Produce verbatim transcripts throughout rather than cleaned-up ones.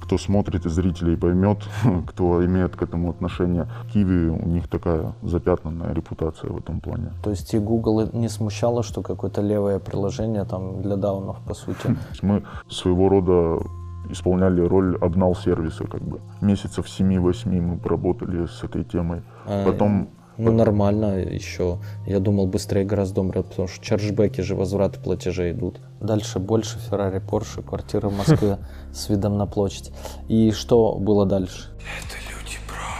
кто смотрит из зрителей, поймет, кто имеет к этому отношение. Kiwi, у них такая запятнанная репутация в этом плане. То есть и Google не смущало, что какое-то левое приложение там для даунов, по сути? Мы своего рода исполняли роль обнал-сервиса, как бы. Месяцев семи-восьми мы поработали с этой темой. Потом... Ну, нормально еще. Я думал, быстрее гораздо умрет, потому что чарджбеки же, возвраты платежей идут. Дальше больше Феррари, Порше, квартиры в Москве с видом на площадь. И что было дальше? Это Люди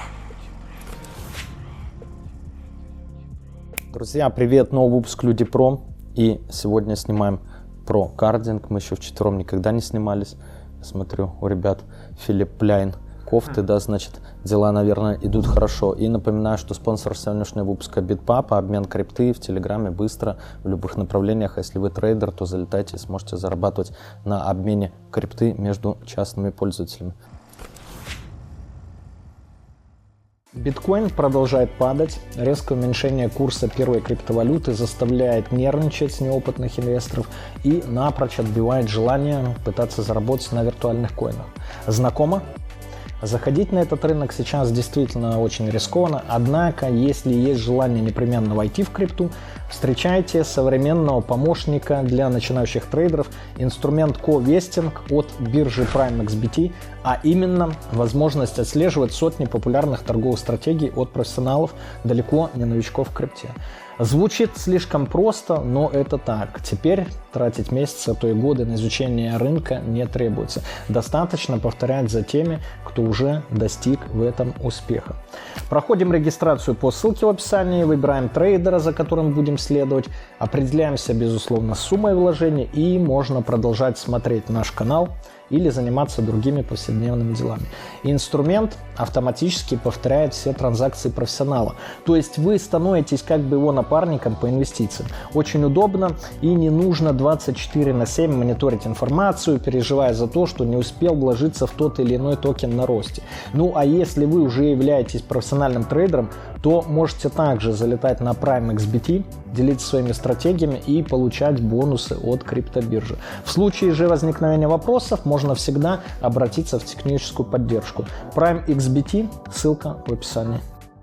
Про. Друзья, привет, новый выпуск Люди Про. И сегодня снимаем про кардинг. Мы еще вчетвером никогда не снимались. Смотрю, у ребят Филипп Пляйн кофты, да, значит, дела, наверное, идут хорошо. И напоминаю, что спонсор сегодняшнего выпуска BitPapa, обмен крипты в Телеграме быстро, в любых направлениях. А если вы трейдер, то залетайте и сможете зарабатывать на обмене крипты между частными пользователями. Биткоин продолжает падать. Резкое уменьшение курса первой криптовалюты заставляет нервничать неопытных инвесторов и напрочь отбивает желание пытаться заработать на виртуальных коинах. Знакомо? Заходить на этот рынок сейчас действительно очень рискованно, однако, если есть желание непременно войти в крипту, встречайте современного помощника для начинающих трейдеров, инструмент ко-вестинг от биржи PrimeXBT, а именно возможность отслеживать сотни популярных торговых стратегий от профессионалов, далеко не новичков в крипте. Звучит слишком просто, но это так. Теперь тратить месяцы, а то и годы на изучение рынка не требуется. Достаточно повторять за теми, кто уже достиг в этом успеха. Проходим регистрацию по ссылке в описании, выбираем трейдера, за которым будем следовать, определяемся, безусловно, с суммой вложений и можно продолжать смотреть наш канал или заниматься другими повседневными делами. Инструмент автоматически повторяет все транзакции профессионала. То есть вы становитесь как бы его напарником по инвестициям. Очень удобно и не нужно двадцать четыре на семь мониторить информацию, переживая за то, что не успел вложиться в тот или иной токен на росте. Ну а если вы уже являетесь профессиональным трейдером, то можете также залетать на PrimeXBT, делиться своими стратегиями и получать бонусы от криптобиржи. В случае же возникновения вопросов можно всегда обратиться в техническую поддержку. PrimeXBT, ссылка в описании.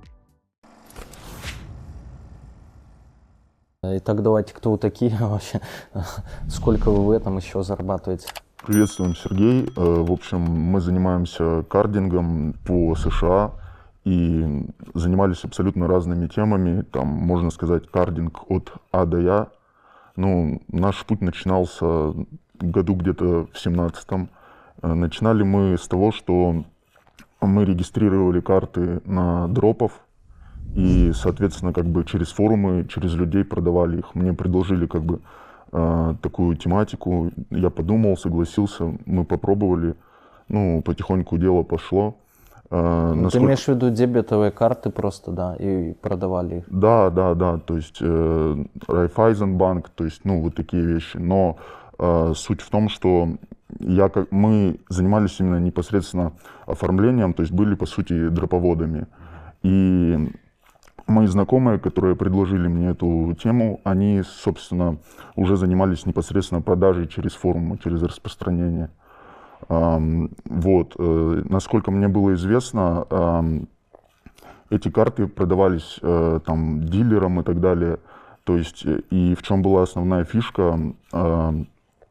Итак, давайте, кто вы такие вообще? Сколько вы в этом еще зарабатываете? Приветствуем, Сергей. В общем, мы занимаемся кардингом по США и занимались абсолютно разными темами. Там, можно сказать, кардинг от А до Я. Ну, наш путь начинался году где-то в семнадцатом. Начинали мы с того, что мы регистрировали карты на дропов и, соответственно, как бы через форумы, через людей продавали их. Мне предложили как бы такую тематику. Я подумал, согласился, мы попробовали. Ну, потихоньку дело пошло. Ну, насколько... Ты имеешь в виду дебетовые карты просто, да, и продавали их? Да, да, да, то есть э, Райфайзенбанк, то есть, ну, вот такие вещи. Но э, суть в том, что я, как, мы занимались именно непосредственно оформлением, то есть были, по сути, дроповодами. И мои знакомые, которые предложили мне эту тему, они, собственно, уже занимались непосредственно продажей через форумы, через распространение. Um, вот, uh, насколько мне было известно, uh, эти карты продавались uh, там дилерам и так далее. То есть, и в чем была основная фишка, uh,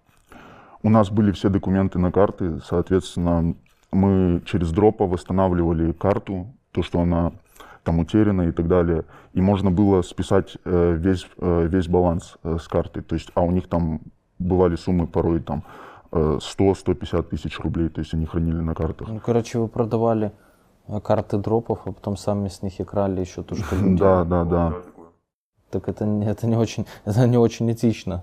у нас были все документы на карты, соответственно, мы через дропа восстанавливали карту, то, что она там утеряна и так далее, и можно было списать uh, весь, uh, весь баланс uh, с карты. То есть, а у них там бывали суммы порой там сто — сто пятьдесят тысяч рублей, то есть они хранили на картах. Ну, короче, вы продавали карты дропов, а потом сами с них и крали еще то, что люди. Да, да, да. Так это, это, не очень, это не очень этично.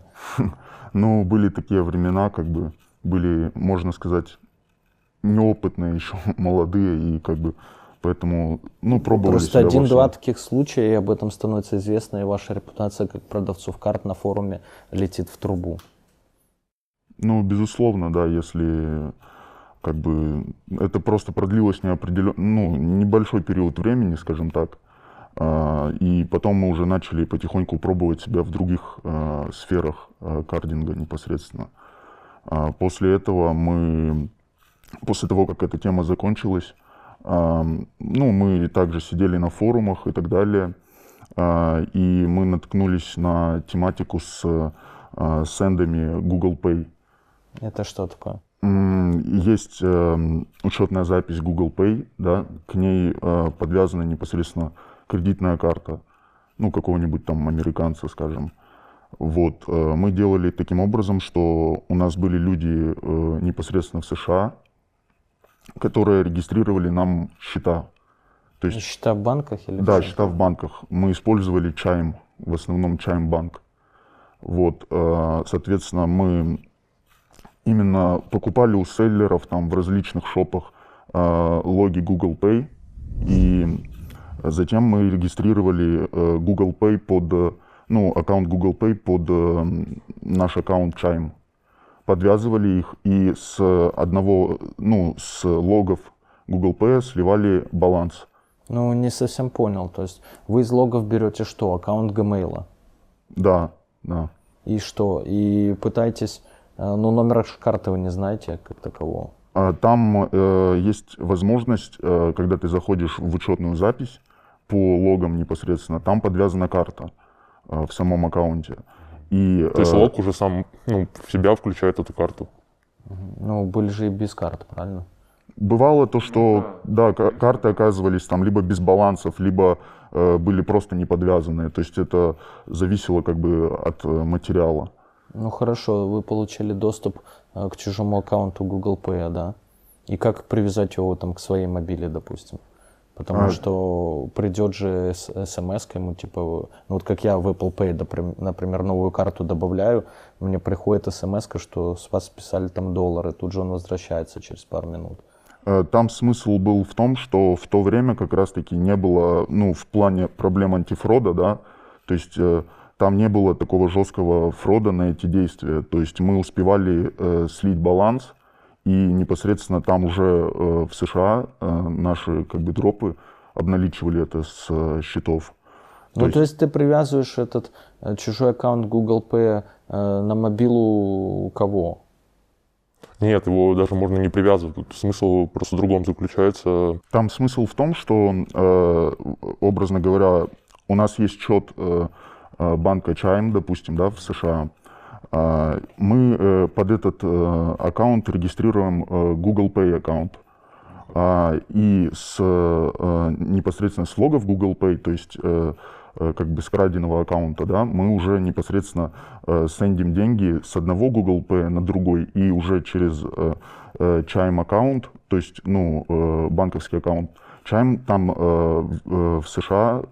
Ну, были такие времена, как бы, были, можно сказать, неопытные еще, молодые, и как бы, поэтому, ну, пробовали себя. Просто один-два таких случая, и об этом становится известно, и ваша репутация как продавцов карт на форуме летит в трубу. Ну, безусловно, да, если как бы это просто продлилось неопределенно, ну, небольшой период времени, скажем так, и потом мы уже начали потихоньку пробовать себя в других сферах кардинга непосредственно. После этого мы после того, как эта тема закончилась, а, ну, мы также сидели на форумах и так далее, а, и мы наткнулись на тематику с а, сендами Google Pay. Это что такое? Есть э, учетная запись Google Pay, да, к ней э, подвязана непосредственно кредитная карта, ну, какого-нибудь там американца, скажем. Вот, э, мы делали таким образом, что у нас были люди э, непосредственно в США, которые регистрировали нам счета. То есть, счета в банках или да, что? счета в банках. Мы использовали Chime, в основном Chime Bank. Вот, э, соответственно, мы именно покупали у селлеров там в различных шопах э, логи Google Pay, и затем мы регистрировали э, Google Pay под, э, ну, аккаунт Google Pay под э, наш аккаунт Chime. Подвязывали их и с одного, ну, с логов Google Pay сливали баланс. Ну, не совсем понял. То есть вы из логов берете что? Аккаунт Gmail? Да, да. И что? И пытаетесь... Ну, номер карты вы не знаете как такового. Там э, есть возможность, э, когда ты заходишь в учетную запись по логам непосредственно, там подвязана карта э, в самом аккаунте. И, То есть э, лог уже сам, ну, в себя включает эту карту. Ну, были же и без карт, правильно? Бывало то, что да, карты оказывались там либо без балансов, либо э, были просто не подвязанные. То есть это зависело как бы от э, материала. Ну хорошо, вы получили доступ э, к чужому аккаунту Google Pay, да? И как привязать его там к своей мобиле, допустим? Потому а... что придет же смс к ему, типа, ну вот как я в Apple Pay, например, новую карту добавляю, мне приходит смс, что с вас списали там доллары, тут же он возвращается через пару минут. Там смысл был в том, что в то время как раз-таки не было, ну, в плане проблем антифрода, да, то есть э, там не было такого жесткого фрода на эти действия. То есть мы успевали э, слить баланс, и непосредственно там уже э, в США э, наши как бы дропы обналичивали это с э, счетов. Ну, то есть... то есть ты привязываешь этот э, чужой аккаунт Google Pay э, на мобилу кого? Нет, его даже можно не привязывать. Тут смысл просто в другом заключается. Там смысл в том, что, э, образно говоря, у нас есть счет э, банка Chime, допустим, да, в США. Э, мы э, под этот э, аккаунт регистрируем э, Google Pay аккаунт. Э, и с, э, непосредственно с логов Google Pay, то есть э, как бы с краденого аккаунта, да, мы уже непосредственно э, сендим деньги с одного Google Pay на другой, и уже через э, э, Chime аккаунт, то есть, ну, э, банковский аккаунт Chime, там э, э, в США,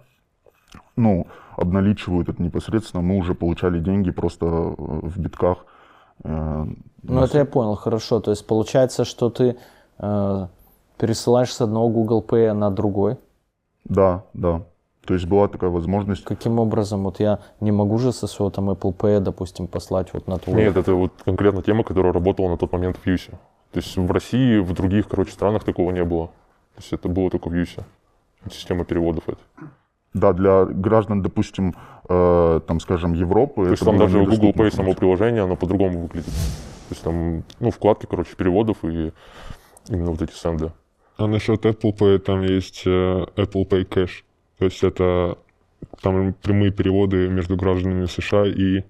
ну, обналичивают это непосредственно, мы уже получали деньги просто в битках. Э, ну, нас... это я понял, хорошо, то есть получается, что ты э, пересылаешь с одного Google Pay на другой? Да, да. То есть была такая возможность. Каким образом? Вот я не могу же со своего там Apple Pay, допустим, послать вот на твой... Нет, это вот конкретно тема, которая работала на тот момент в Юсе. То есть в России, в других, короче, странах такого не было. То есть это было только в Юсе. Система переводов это. Да, для граждан, допустим, э, там, скажем, Европы... То есть там даже Google Pay, само приложение, оно по-другому выглядит. То есть там, ну, вкладки, короче, переводов и именно вот эти сенды. А насчет Apple Pay там есть э, Apple Pay Cash. То есть это там прямые переводы между гражданами США и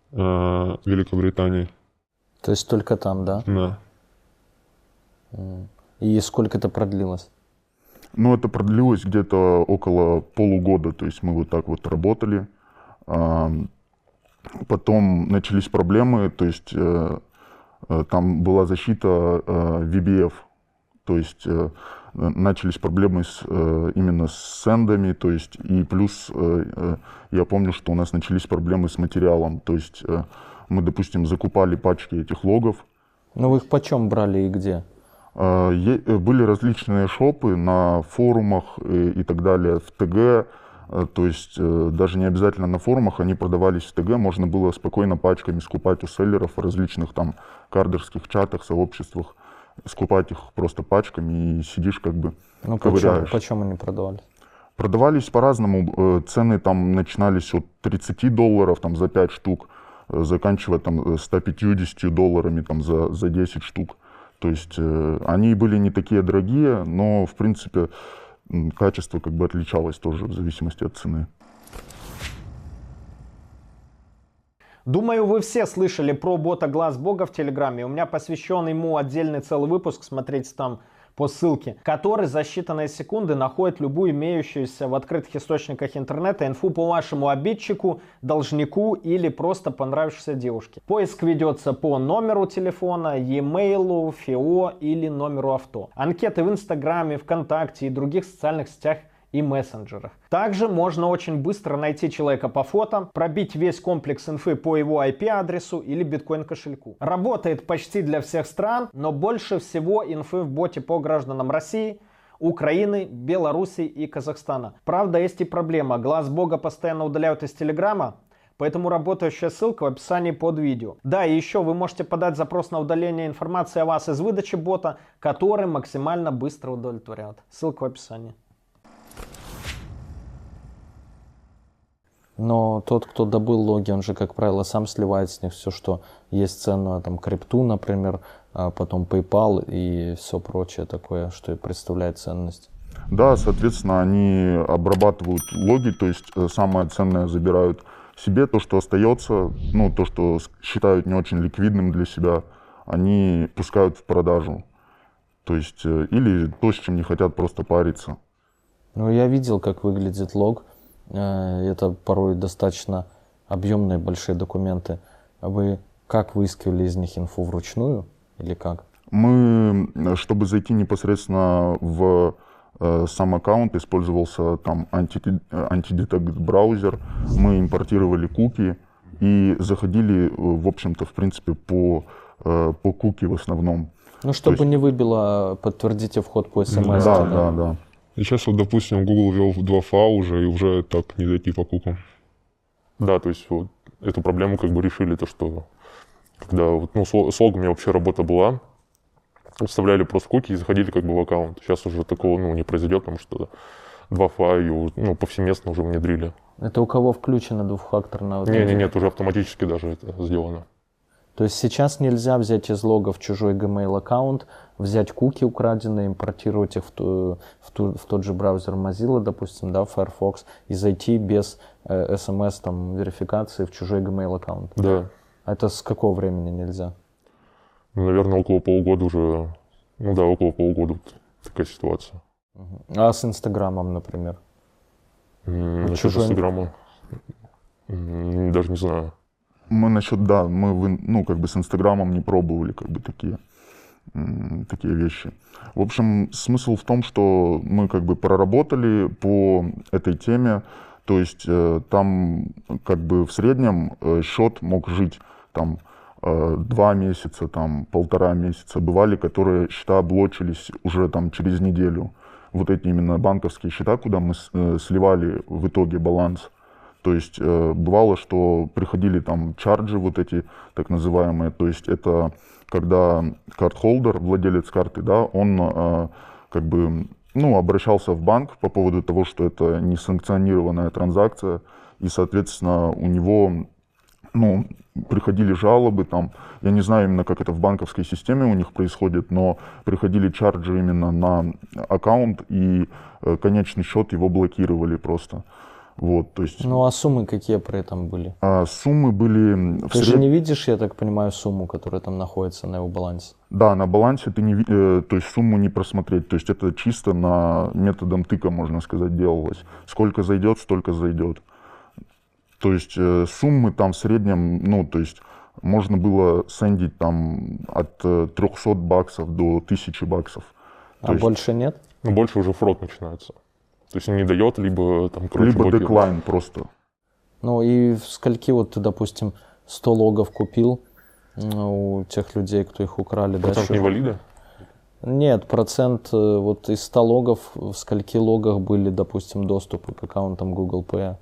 э, Великобритании. То есть только там, да? Да. И сколько это продлилось? Ну, это продлилось где-то около полугода. То есть мы вот так вот работали. Потом начались проблемы. То есть там была защита ви би эф. То есть начались проблемы с, именно с сендами, то есть и плюс я помню, что у нас начались проблемы с материалом, то есть мы, допустим, закупали пачки этих логов. Ну вы их почем брали и где? Были различные шопы на форумах и так далее, в ТГ, то есть даже не обязательно на форумах, они продавались в ТГ, можно было спокойно пачками скупать у селлеров в различных там кардерских чатах, сообществах. Скупать их просто пачками и сидишь как бы ну, ковыряешь. Почем, почем они продавались? Продавались по-разному. Цены там начинались от тридцати долларов там, за пять штук, заканчивая там ста пятьюдесятью долларами там, за, за десять штук. То есть э, они были не такие дорогие, но, в принципе, м, качество как бы отличалось тоже в зависимости от цены. Думаю, вы все слышали про бота Глаз Бога в Телеграме. У меня посвящен ему отдельный целый выпуск, смотрите там по ссылке, который за считанные секунды находит любую имеющуюся в открытых источниках интернета инфу по вашему обидчику, должнику или просто понравившейся девушке. Поиск ведется по номеру телефона, e-mail, ФИО или номеру авто. Анкеты в Инстаграме, ВКонтакте и других социальных сетях и мессенджерах. Также можно очень быстро найти человека по фото, пробить весь комплекс инфы по его ай пи-адресу или биткоин-кошельку. Работает почти для всех стран, но больше всего инфы в боте по гражданам России, Украины, Белоруссии и Казахстана. Правда, есть и проблема. Глаз Бога постоянно удаляют из Телеграма, поэтому работающая ссылка в описании под видео. Да, и еще вы можете подать запрос на удаление информации о вас из выдачи бота, который максимально быстро удовлетворяет. Ссылка в описании. Но тот, кто добыл логи, он же, как правило, сам сливает с них все, что есть ценное, там, крипту, например, а потом PayPal и все прочее такое, что и представляет ценность. Да, соответственно, они обрабатывают логи, то есть э, самое ценное забирают себе, то, что остается, ну, то, что считают не очень ликвидным для себя, они пускают в продажу. То есть, э, или то, с чем не хотят просто париться. Ну, я видел, как выглядит лог. Это порой достаточно объемные большие документы. Вы как выискивали из них инфу вручную или как? Мы, чтобы зайти непосредственно в э, сам аккаунт, использовался там антидетект браузер, мы импортировали куки и заходили, в общем-то, в принципе, по, э, по куки в основном. Ну, чтобы есть... не выбило, подтвердите вход по смс. Да, да, да. И сейчас вот, допустим, Google ввел два эф эй уже, и уже так не зайти по кукам. Да, то есть вот эту проблему как бы решили, то что когда вот, ну, с логами вообще работа была, вставляли просто куки и заходили как бы в аккаунт. Сейчас уже такого ну, не произойдет, потому что два эф эй ну, повсеместно уже внедрили. Это у кого включено двухфакторное? Не, не, нет, уже автоматически даже это сделано. То есть сейчас нельзя взять из логов чужой Gmail аккаунт, взять куки украденные, импортировать их в, ту, в, ту, в тот же браузер Mozilla, допустим, да, Firefox, и зайти без э, эс эм эс там, верификации в чужой Gmail аккаунт. Да. А это с какого времени нельзя? Ну, наверное, около полугода уже, ну да, около полугода вот такая ситуация. Угу. А с Инстаграмом, например? М-м, насчет чужой... Инстаграма м-м, даже не знаю. Мы насчет, да, мы, ну, как бы с Инстаграмом не пробовали, как бы, такие, такие вещи. В общем, смысл в том, что мы, как бы, проработали по этой теме, то есть э, там, как бы, в среднем э, счет мог жить, там, э, два месяца, там, полтора месяца. Бывали, которые счета блочились уже, там, через неделю. Вот эти именно банковские счета, куда мы э, сливали в итоге баланс. То есть э, бывало, что приходили там чарджи вот эти так называемые, то есть это когда карт-холдер, владелец карты, да, он э, как бы, ну, обращался в банк по поводу того, что это несанкционированная транзакция, и, соответственно, у него, ну, приходили жалобы там, я не знаю именно, как это в банковской системе у них происходит, но приходили чарджи именно на аккаунт, и э, конечный счет его блокировали просто. Вот, то есть, ну а суммы какие при этом были? А, суммы были... Ты сред... же не видишь, я так понимаю, сумму, которая там находится на его балансе? Да, на балансе ты не э, то есть сумму не просмотреть. То есть это чисто на методом тыка, можно сказать, делалось. Сколько зайдет, столько зайдет. То есть э, суммы там в среднем, ну, то есть можно было сендить там от э, трехсот баксов до тысячи баксов. А то есть... больше нет? Ну, больше уже фрод начинается. То есть он не дает, либо там, короче, либо блокирует. деклайн просто. Ну и в скольки вот ты, допустим, сто логов купил ну, у тех людей, кто их украли? Процент да, невалида? Нет, процент вот из ста логов, в скольки логах были, допустим, доступы к аккаунтам Google Pay?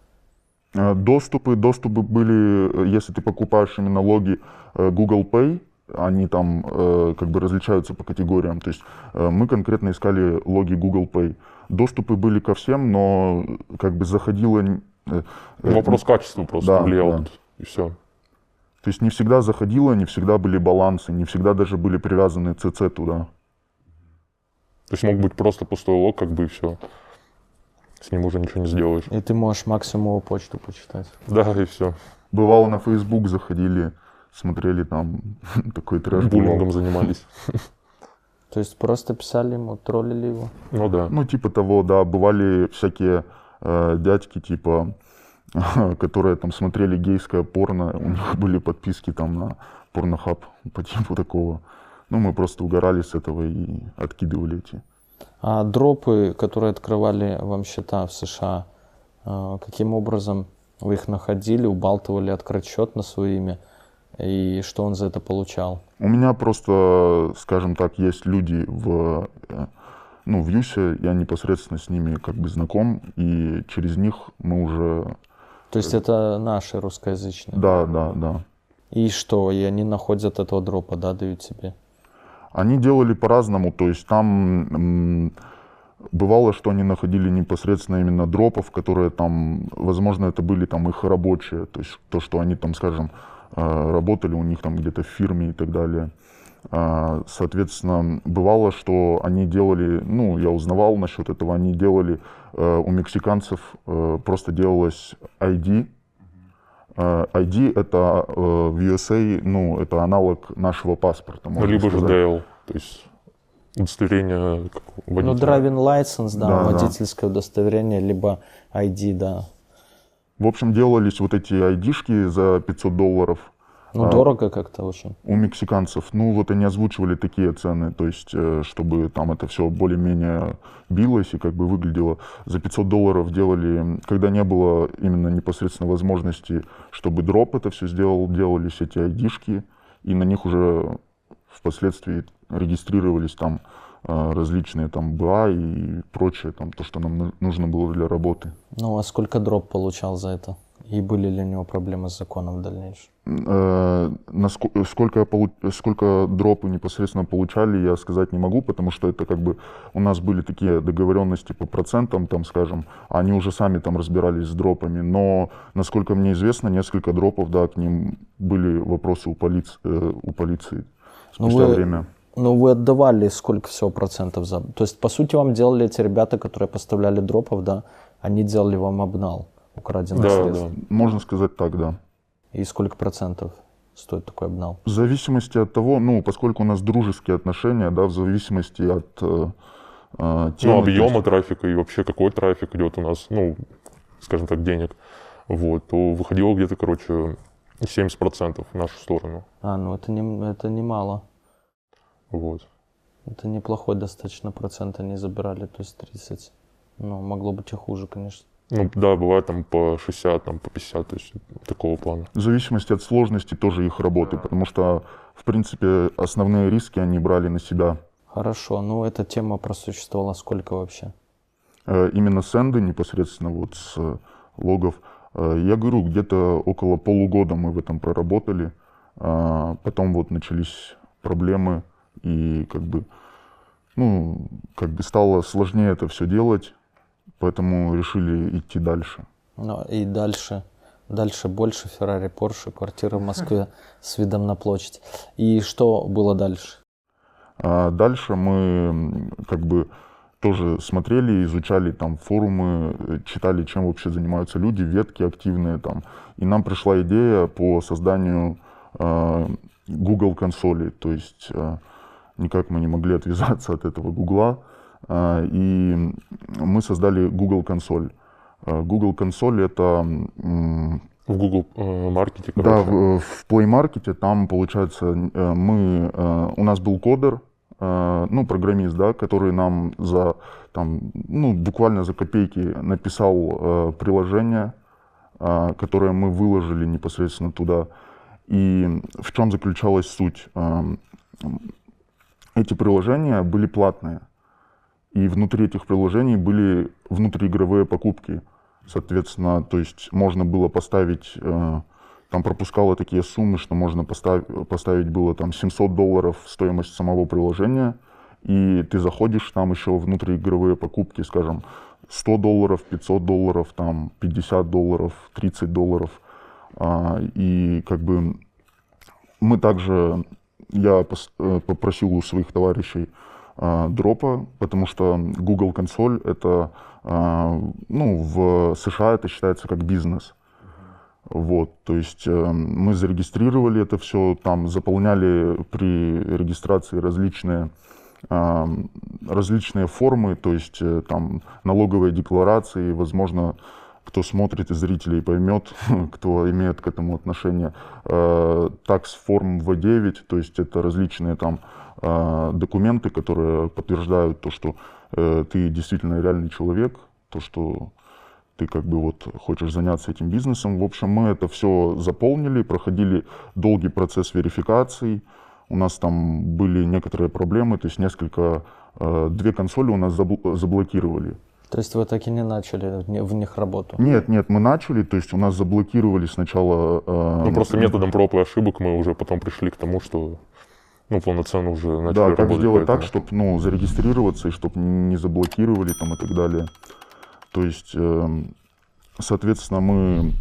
Доступы, доступы были, если ты покупаешь именно логи Google Pay, они там э, как бы различаются по категориям. То есть э, мы конкретно искали логи Google Pay. Доступы были ко всем, но как бы заходило... Э, Вопрос качества просто да, влиял, да. тут, и все. То есть не всегда заходило, не всегда были балансы, не всегда даже были привязаны ЦЦ туда. То есть мог быть просто пустой лог, как бы и все. С ним уже ничего не сделаешь. И ты можешь максимум его почту почитать. Да, и все. Бывало, на Facebook заходили, смотрели там такой трэш. Буллингом бывал. занимались. То есть просто писали ему, троллили его. Ну да. Ну, типа того, да. Бывали всякие э, дядьки, типа, которые там смотрели гейское порно, у них были подписки там на порнохаб по типу такого. Ну, мы просто угорали с этого и откидывали эти. А дропы, которые открывали вам счета в США, э, каким образом вы их находили, убалтывали открыть счет на свое имя? И что он за это получал? У меня просто, скажем так, есть люди в, э, ну, в Юсе, я непосредственно с ними как бы знаком, и через них мы уже... То есть это наши русскоязычные? Да, да, да. И что, и они находят этого дропа, да, дают тебе? Они делали по-разному, то есть там м, бывало, что они находили непосредственно именно дропов, которые там, возможно, это были там их рабочие, то есть то, что они там, скажем, э, работали у них там где-то в фирме и так далее. А, соответственно, бывало, что они делали, ну, я узнавал насчет этого, они делали, э, у мексиканцев э, просто делалось ай ди. Э, ай ди это э, в ю эс эй, ну, это аналог нашего паспорта, Ну, можно либо же сказать. ди эл, то есть удостоверение как Ну, водителя. driving license, да, Да, да. водительское удостоверение, либо ай ди, да. В общем, делались вот эти ай ди-шки за пятьсот долларов. Ну, А, дорого как-то очень. У мексиканцев, ну вот они озвучивали такие цены, то есть, э, чтобы там это все более-менее билось и как бы выглядело. За пятьсот долларов делали, когда не было именно непосредственно возможности, чтобы дроп это все сделал, делались эти ай ди-шки, и на них уже впоследствии регистрировались там э, различные там бэ а и прочее, там то, что нам ну- нужно было для работы. Ну, а сколько дроп получал за это? И были ли у него проблемы с законом в дальнейшем? Э, наско- Сколько, полу- сколько дропы непосредственно получали, я сказать не могу, потому что это как бы у нас были такие договоренности по процентам, там, скажем, они уже сами там разбирались с дропами, но, насколько мне известно, несколько дропов, да, к ним были вопросы у, полиц- э, у полиции Ну, спустя вы- время. Ну, вы отдавали сколько всего процентов за... То есть, по сути, вам делали эти ребята, которые поставляли дропов, да, они делали вам обнал украденных Да, средств. да. Можно сказать так, да. И сколько процентов стоит такой обнал? В зависимости от того, ну, поскольку у нас дружеские отношения, да, в зависимости от э, э, темы, Ну, то объема есть- трафика и вообще какой трафик идет у нас, ну, скажем так, денег, вот, то выходило где-то, короче, семьдесят процентов в нашу сторону, А, ну это, не, это немало. вот. Это неплохой достаточно процент они забирали, то есть тридцать. Ну, могло быть и хуже, конечно. Ну, да, бывает там по шестьдесят, там по пятьдесят, то есть такого плана. В зависимости от сложности тоже их работы, потому что, в принципе, основные риски они брали на себя. Хорошо, ну эта тема просуществовала сколько вообще? Э, Именно сенды непосредственно вот с э, логов. Э, Я говорю, где-то около полугода мы в этом проработали. А Потом вот начались проблемы и как бы, ну, как бы стало сложнее это все делать, поэтому решили идти дальше. Ну и дальше, дальше больше Феррари, Порше, квартира в Москве с видом на площадь. И что было дальше? А дальше мы м, как бы тоже смотрели, изучали там форумы, э, читали, чем вообще занимаются люди, ветки активные там. И нам пришла идея по созданию э, Google консоли, то есть э, никак мы не могли отвязаться от этого Гугла. Э, и мы создали Google консоль. Э, Google консоль это м, В Google э, маркете, да, короче. в, в Play Market там, получается, э, мы, э, у нас был кодер, э, ну, программист, да, который нам за, там, ну, буквально за копейки написал э, приложение, э, которое мы выложили непосредственно туда. И в чем заключалась суть? Э, Эти приложения были платные, и внутри этих приложений были внутриигровые покупки. Соответственно, то есть можно было поставить, э, там пропускало такие суммы, что можно поставить, поставить было там семьсот долларов стоимость самого приложения, и ты заходишь, там еще внутриигровые покупки, скажем, сто долларов, пятьсот долларов, там пятьдесят долларов, тридцать долларов, а, и как бы Мы также, я пос- э, попросил у своих товарищей э, дропа, потому что Google консоль это, э, ну, в США это считается как бизнес. Вот, то есть э, мы зарегистрировали это все, там заполняли при регистрации различные, э, различные формы, то есть э, там налоговые декларации, возможно, кто смотрит из зрителей поймет, кто имеет к этому отношение, э, такс-форм вэ девять, то есть это различные там э, документы, которые подтверждают то, что э, ты действительно реальный человек, то, что ты как бы вот хочешь заняться этим бизнесом. В общем, мы это все заполнили, проходили долгий процесс верификации. У нас там были некоторые проблемы, то есть несколько, э, две консоли у нас забл- заблокировали. То есть вы так и не начали в них работу? Нет, нет, мы начали, то есть у нас заблокировали сначала... Э, Ну, просто методом проб и ошибок мы уже потом пришли к тому, что ну, полноценно уже начали да, работать. как сделать поэтому. так, чтобы ну, зарегистрироваться и чтобы не заблокировали там и так далее. То есть, э, соответственно, мы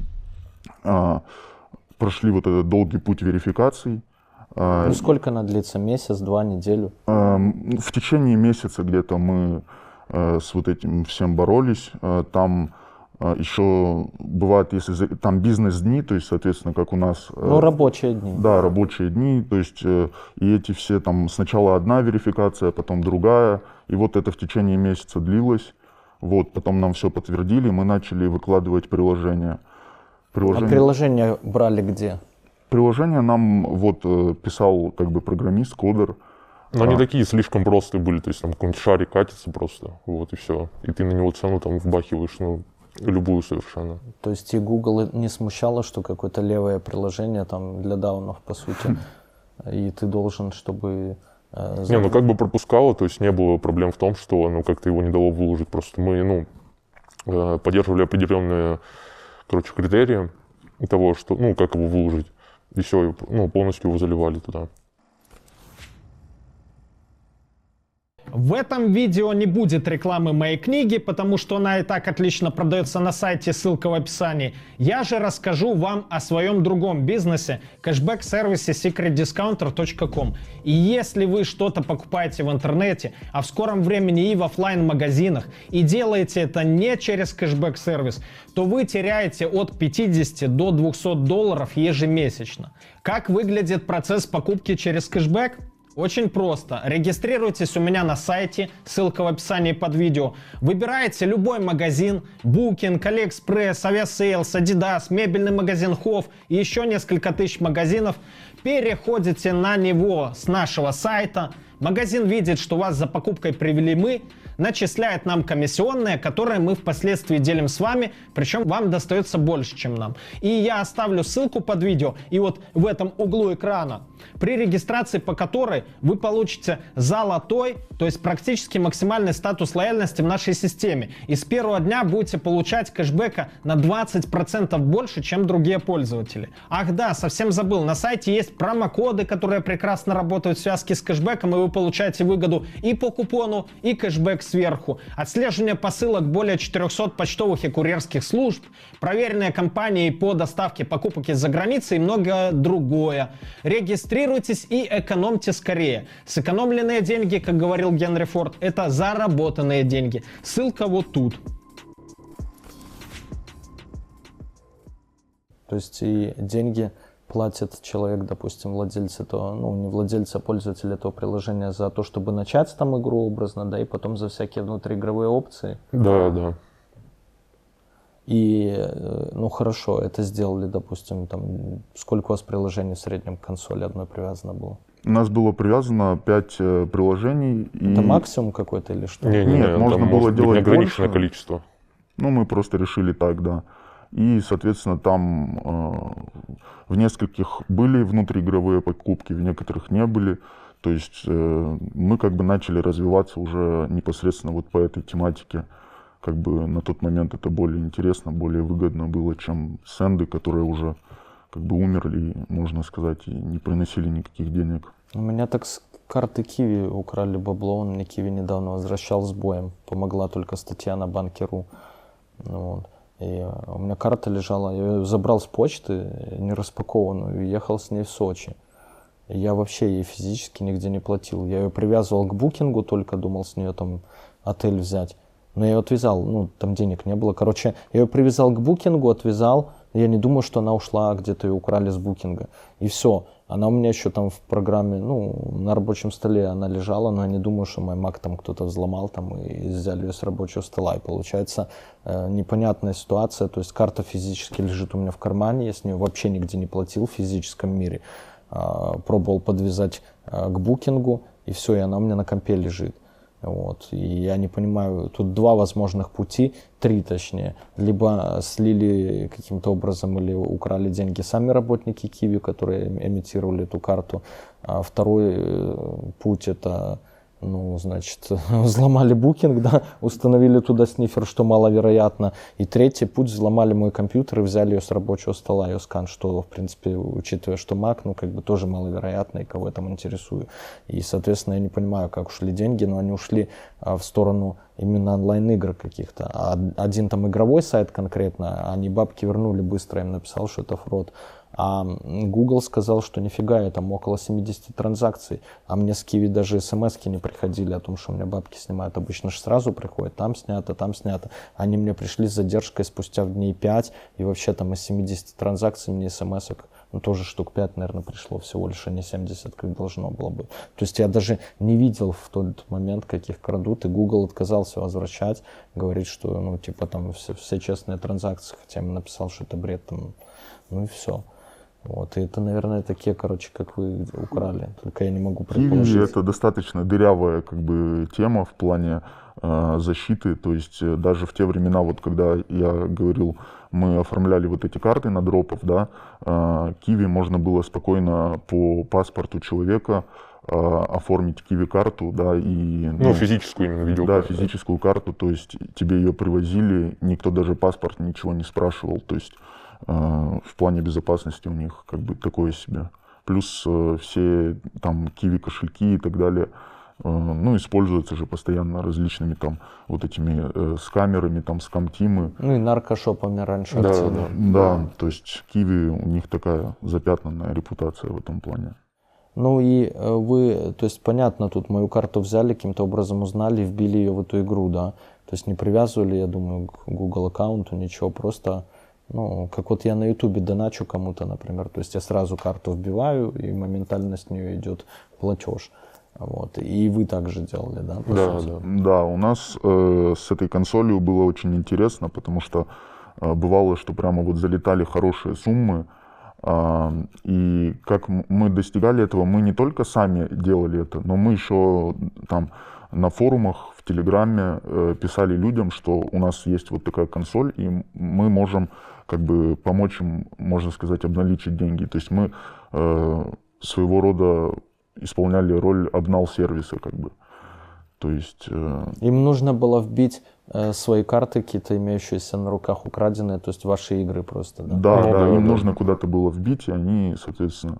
э, прошли вот этот долгий путь верификаций. Э, Ну, сколько она длится? Месяц, два, неделю? э, в течение месяца где-то мы э, с вот этим всем боролись. Э, там э, еще бывает, если за- там бизнес-дни, то есть, соответственно, как у нас... э, Ну, рабочие дни. Да, рабочие дни, то есть э, и эти все там сначала одна верификация, потом другая, и вот это в течение месяца длилось. Вот, потом нам все подтвердили, мы начали выкладывать приложение. А Приложение, приложение брали где? приложение нам вот э, писал как бы программист, кодер. Но они А. такие слишком простые были, то есть там какой-нибудь шарик катится просто, вот и все. И ты на него цену там вбахиваешь, ну, любую совершенно. То есть и Google не смущало, что какое-то левое приложение там для даунов, по сути, и ты должен, чтобы... э, Не, ну как бы пропускало, то есть не было проблем в том, что ну как-то его не дало выложить. Просто мы, ну, э, поддерживали определенные, короче, критерии того, что, ну, как его выложить. И все, ну, полностью его заливали туда. В этом видео не будет рекламы моей книги, потому что она и так отлично продается на сайте, ссылка в описании. Я же расскажу вам о своем другом бизнесе, кэшбэк-сервисе секрет дискаунтер точка ком. И если вы что-то покупаете в интернете, а в скором времени и в офлайн-магазинах, и делаете это не через кэшбэк-сервис, то вы теряете от пятидесяти до двухсот долларов ежемесячно. Как выглядит процесс покупки через кэшбэк? Очень просто. Регистрируйтесь у меня на сайте, ссылка в описании под видео. Выбираете любой магазин, Booking, AliExpress, Aviasales, Adidas, мебельный магазин Hof и еще несколько тысяч магазинов. Переходите на него с нашего сайта. Магазин видит, что вас за покупкой привели мы, начисляет нам комиссионные, которые мы впоследствии делим с вами, причем вам достается больше, чем нам. И я оставлю ссылку под видео, и вот в этом углу экрана, при регистрации по которой вы получите золотой, то есть практически максимальный статус лояльности в нашей системе. И с первого дня будете получать кэшбэка на двадцать процентов больше, чем другие пользователи. Ах да, совсем забыл, на сайте есть промокоды, которые прекрасно работают в связке с кэшбэком, и вы получаете выгоду и по купону, и кэшбэк сверху. Отслеживание посылок более четырехсот почтовых и курьерских служб, проверенные компании по доставке покупок из-за границы и многое другое. Регистрируйтесь и экономьте скорее. Сэкономленные деньги, как говорил Генри Форд, это заработанные деньги. Ссылка вот тут. То есть и деньги платит человек, допустим, владельцы этого, ну, не владельцы, а пользователи этого приложения за то, чтобы начать там игру образно, да, и потом за всякие внутриигровые опции. Да, да. И, э, ну, хорошо, это сделали, допустим, там, сколько у вас приложений в среднем к консоли одной привязано было? У нас было привязано пять э, приложений. Это и... максимум какой-то или что? Не, не, Нет, не, можно там было может быть делать неограниченное больше. количество. Ну, мы просто решили так, да. И, соответственно, там э, в нескольких были внутриигровые покупки, в некоторых не были. То есть э, мы как бы начали развиваться уже непосредственно вот по этой тематике. Как бы на тот момент это более интересно, более выгодно было, чем сэнды, которые уже как бы умерли, можно сказать, и не приносили никаких денег. У меня так с карты Киви украли бабло, он мне Киви недавно возвращал с боем. Помогла только статья на банке.ру. Ну, вот. И у меня карта лежала, я ее забрал с почты, не распакованную, и ехал с ней в Сочи. Я вообще ей физически нигде не платил. Я ее привязывал к букингу, только думал с нее там отель взять. Но я ее отвязал, ну, там денег не было. Короче, я ее привязал к букингу, отвязал. Я не думаю, что она ушла, где-то ее украли с букинга. И все. Она у меня еще там в программе, ну, на рабочем столе она лежала, но я не думаю, что мой Mac там кто-то взломал там и взяли ее с рабочего стола. И получается э, непонятная ситуация. То есть карта физически лежит у меня в кармане, я с нее вообще нигде не платил в физическом мире. Э, пробовал подвязать э, к букингу, и все, и она у меня на компе лежит. Вот. И я не понимаю, тут два возможных пути, три точнее. Либо слили каким-то образом или украли деньги сами работники Киви, которые эмитировали эту карту. А второй путь — это, ну, значит, взломали букинг, да, установили туда снифер, что маловероятно. И третий путь — взломали мой компьютер и взяли ее с рабочего стола, ее скан, что, в принципе, учитывая, что Mac, ну, как бы тоже маловероятно, и кого я там интересую. И, соответственно, я не понимаю, как ушли деньги, но они ушли а, в сторону именно онлайн-игр каких-то. А один там игровой сайт конкретно, они бабки вернули быстро, я им написал, что это фрод. А Google сказал, что нифига, там около семьдесят транзакций, а мне с Киви даже смс-ки не приходили о том, что у меня бабки снимают. Обычно же сразу приходят, там снято, там снято. Они мне пришли с задержкой спустя дней пять, и вообще там из семидесяти транзакций мне смс-ок, ну, тоже штук пять, наверное, пришло всего лишь, а не семьдесят, как должно было быть. То есть я даже не видел в тот момент, каких крадут, и Google отказался возвращать, говорит, что, ну, типа, там все, все честные транзакции, хотя я ему написал, что это бред, там, ну и все. Вот, и это, наверное, такие, короче, как вы украли, только я не могу предположить. Киви — это достаточно дырявая, как бы, тема в плане э, защиты, то есть э, даже в те времена, вот когда я говорил, мы оформляли вот эти карты на дропов, да, э, Киви можно было спокойно по паспорту человека э, оформить Киви-карту, да, и... Ну, ну физическую именно видеокарту. Да, физическую карту, то есть тебе ее привозили, никто даже паспорт ничего не спрашивал, то есть в плане безопасности у них как бы такое себе. Плюс э, все там Киви кошельки и так далее, э, ну, используются же постоянно различными там вот этими э, с камерами, там скам-тимы. Ну и наркошопами раньше. Да, активно. да. Да, то есть Киви, у них такая запятнанная репутация в этом плане. Ну и э, вы, то есть понятно, тут мою карту взяли, каким-то образом узнали, вбили ее в эту игру, да? То есть не привязывали, я думаю, к Google аккаунту, ничего, просто... Ну, как вот я на Ютубе доначу кому-то, например, то есть я сразу карту вбиваю, и моментально с нее идет платеж. Вот. И вы также делали, да? Да, да. Да, у нас э, с этой консолью было очень интересно, потому что э, бывало, что прямо вот залетали хорошие суммы, э, и как мы достигали этого, мы не только сами делали это, но мы еще там на форумах, в Телеграме э, писали людям, что у нас есть вот такая консоль, и мы можем как бы помочь им, можно сказать, обналичить деньги. То есть мы э, своего рода исполняли роль обнал-сервиса, как бы. То есть... Э... Им нужно было вбить э, свои карты, какие-то имеющиеся на руках украденные, то есть ваши игры просто, да? Да, ну, да, да, им да. нужно куда-то было вбить, и они, соответственно,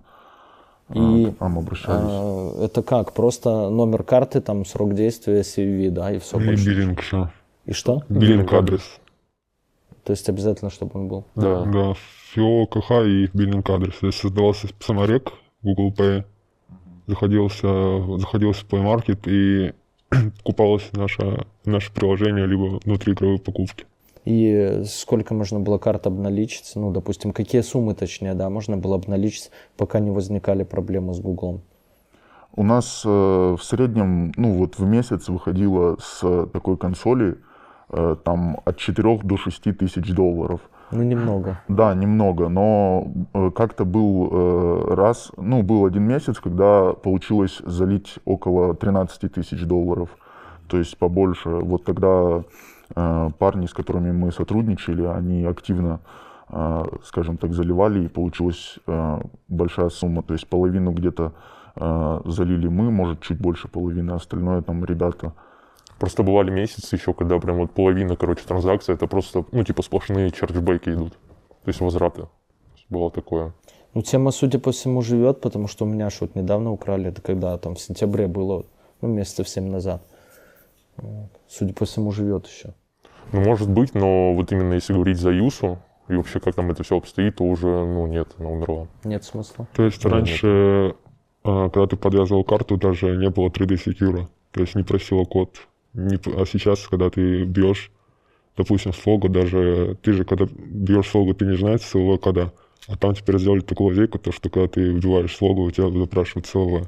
и к нам обращались. Э, это как? Просто номер карты, там срок действия, си ви ви, да, и все И больше. биллинг еще. И что? Биллинг-адрес. То есть обязательно, чтобы он был. Да. Да, эф и о ка ха и биллинг-адрес. То есть создавался саморек Google Pay, заходился, заходился в Play Market и покупалось наше, наше приложение, либо внутриигровые покупки. И сколько можно было карт обналичить? Ну, допустим, какие суммы, точнее, да, можно было обналичить, пока не возникали проблемы с Гуглом? У нас э, в среднем, ну вот в месяц выходило с такой консоли э, там от четырёх до шести тысяч долларов. Ну, немного. Да, немного, но э, как-то был э, раз, ну, был один месяц, когда получилось залить около тринадцати тысяч долларов, то есть побольше. Вот когда э, парни, с которыми мы сотрудничали, они активно, э, скажем так, заливали, и получилась э, большая сумма, то есть половину где-то э, залили мы, может, чуть больше половины, остальное там ребята. Просто бывали месяцы еще, когда прям вот половина, короче, транзакций, это просто, ну, типа сплошные чарджбеки идут. То есть возвраты. Было такое. Ну, тема, судя по всему, живет, потому что у меня аж вот недавно украли, это когда там в сентябре было, ну, месяцев семь назад. Вот. Судя по всему, живет еще. Ну, может быть, но вот именно если говорить за Юсу, и вообще как там это все обстоит, то уже, ну, нет, она умерла. Нет смысла. То есть Да, раньше а, когда ты подвязывал карту, даже не было три дэ Secure, то есть не просило код. Не п- а сейчас, когда ты бьешь, допустим, слогу, даже ты же, когда бьешь слогу, ты не знаешь силового кода, а там теперь сделали такую лазейку, то, что когда ты вбиваешь слогу, у тебя запрашивают силовое.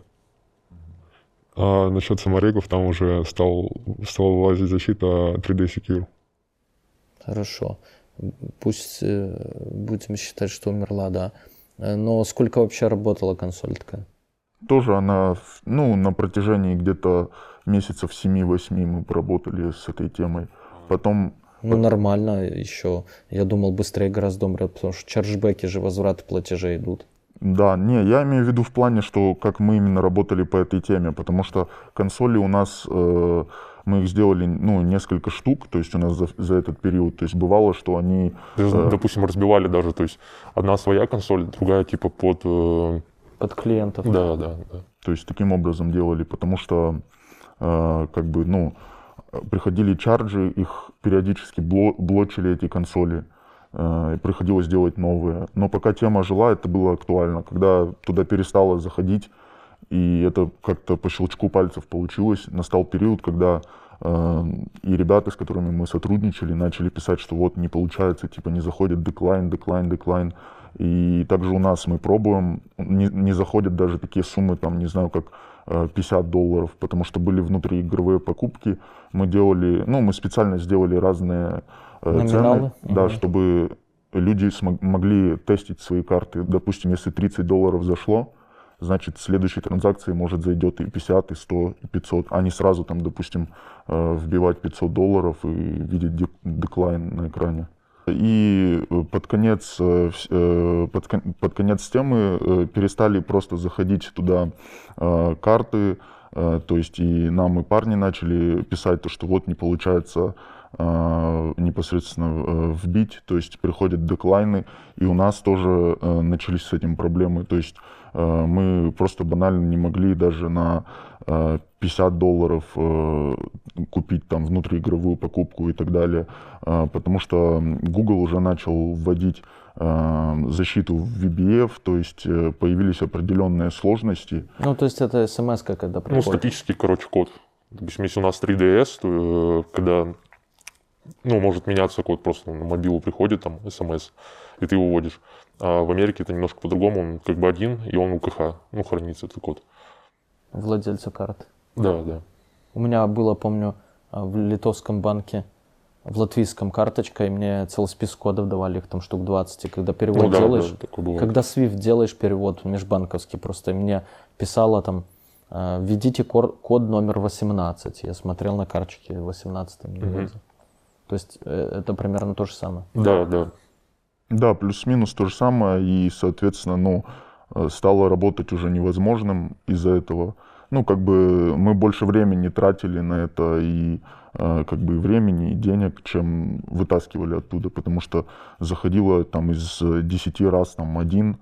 А насчет саморегов там уже стал, стала вылазить защита три дэ Secure. Хорошо. Пусть э, будем считать, что умерла, да. Э, Но сколько вообще работала консоль такая? Тоже она, в- ну, на протяжении где-то месяцев семи-восьми мы поработали с этой темой. Потом, Ну, нормально еще. Я думал, быстрее гораздо умрет, потому что чарджбеки же, возвраты платежей идут. да, не, я имею в виду в плане, что как мы именно работали по этой теме, потому что консоли у нас, э, мы их сделали, ну, несколько штук, то есть у нас за, за этот период, то есть бывало, что они, То есть, э, допустим, разбивали даже, то есть одна своя консоль, другая типа под... э, Под клиентов. Да, да, да. то есть таким образом делали, потому что, э, как бы, ну, приходили чарджи, их периодически бло- блочили эти консоли, э, и приходилось делать новые. Но пока тема жила, это было актуально. Когда туда перестало заходить, и это как-то по щелчку пальцев получилось, настал период, когда э, и ребята, с которыми мы сотрудничали, начали писать, что вот не получается, типа не заходит, деклайн, деклайн, деклайн. И также у нас мы пробуем, не, не заходят даже такие суммы, там, не знаю, как э, пятьдесят долларов, потому что были внутриигровые покупки. Мы делали, ну, мы специально сделали разные э, Номиналы? цены, да, Мгм. чтобы люди смог- могли тестить свои карты. Допустим, если тридцать долларов зашло, значит, в следующей транзакции, может, зайдет и пятьдесят, и сто, и пятьсот, а не сразу, там, допустим, э, вбивать пятьсот долларов и видеть дек- деклайн на экране. И э, под конец, э, вс- э, под, кон- под конец темы э, перестали просто заходить туда э, карты, э, то есть и нам, и парни начали писать, то, что вот не получается э, непосредственно э, вбить, то есть приходят деклайны, и у нас тоже э, начались с этим проблемы, то есть э, мы просто банально не могли даже на э, пятьдесят долларов э, купить там внутриигровую покупку и так далее, э, потому что Google уже начал вводить э, защиту в ви би эф, то есть э, появились определенные сложности. Ну, то есть это смс, когда Ну, приходит. статический, короче, код. Допустим, если у нас три ди эс, то э, когда, ну, может меняться код, просто на мобилу приходит там смс, и ты его вводишь. А в Америке это немножко по-другому, он как бы один, и он у КХ, ну, хранится этот код. Владельца карты. Да, да. У меня было, помню, в литовском банке, в латвийском карточка, и мне целый список кодов давали, их там штук двадцать. И когда перевод Ну, да, делаешь, да, такое бывает. когда свифт делаешь перевод межбанковский, просто и мне писало там, э, введите кор- код номер восемнадцать. Я смотрел на карточке, восемнадцать не Мгм. влезло. То есть э, это примерно то же самое. Да, да. Да, плюс-минус то же самое, и, соответственно, ну, э, стало работать уже невозможным из-за этого. Ну, как бы мы больше времени тратили на это, и э, как бы и времени, и денег, чем вытаскивали оттуда, потому что заходило там из десяти раз там один,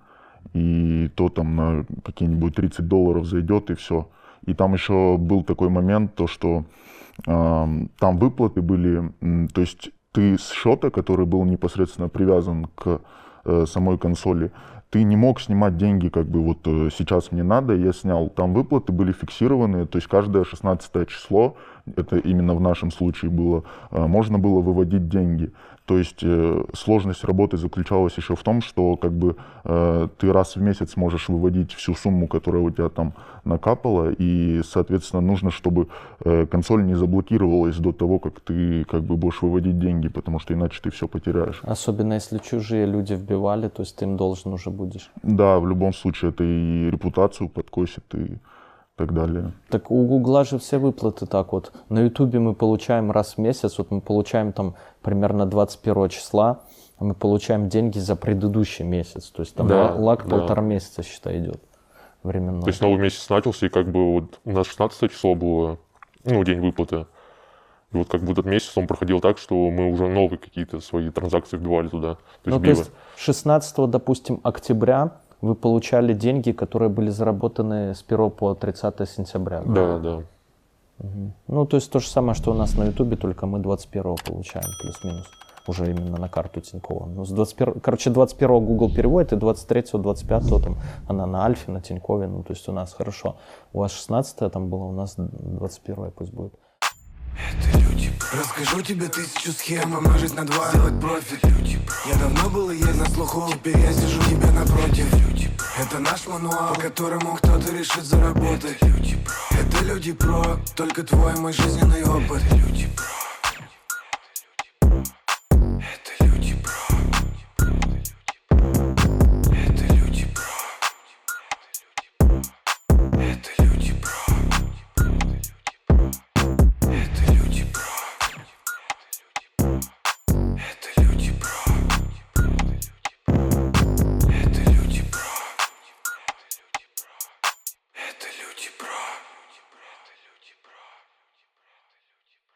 и то там на какие-нибудь тридцать долларов зайдет, и все. И там еще был такой момент, то что э, там выплаты были, м, то есть ты с счета, который был непосредственно привязан к э, самой консоли, ты не мог снимать деньги, как бы вот э, сейчас мне надо, я снял. Там выплаты были фиксированные, то есть каждое шестнадцатое число, это именно в нашем случае было, э, можно было выводить деньги. То есть э, сложность работы заключалась еще в том, что как бы э, ты раз в месяц можешь выводить всю сумму, которая у тебя там накапала, и, соответственно, нужно, чтобы э, консоль не заблокировалась до того, как ты как бы будешь выводить деньги, потому что иначе ты все потеряешь. Особенно если чужие люди вбивали, то есть ты им должен уже будешь. Да, в любом случае это и репутацию подкосит, и так далее. Так у Гугла же все выплаты так вот. На Ютубе мы получаем раз в месяц, вот мы получаем там примерно двадцать первого числа, мы получаем деньги за предыдущий месяц. То есть там Да, ла- лак да. полтора месяца, считай, идет временной. То есть новый месяц начался, и как бы вот у нас шестнадцатое число было, ну, день выплаты. И вот как бы этот месяц он проходил так, что мы уже новые какие-то свои транзакции вбивали туда. То есть Ну, то били. есть шестнадцатого, допустим, октября вы получали деньги, которые были заработаны с первого по тридцатое сентября. Да, да. Ну, то есть то же самое, что у нас на Ютубе, только мы двадцать первого получаем, плюс-минус. уже именно на карту Тинькова. Ну, с двадцать первого, короче, двадцать первого Google переводит, и двадцать третьего, двадцать пятого там она на Альфе, на Тинькове, ну, то есть у нас хорошо. У вас шестнадцатое там было, у нас двадцать первое пусть будет. Это люди. Расскажу тебе тысячу схем, умножить на два, сделать профит. Люди. Я давно был и есть на слуху, теперь я сижу тебе напротив. Люди. Это наш мануал, по которому кто-то решит заработать. Люди. Это люди про, только твой мой жизненный опыт. Люди.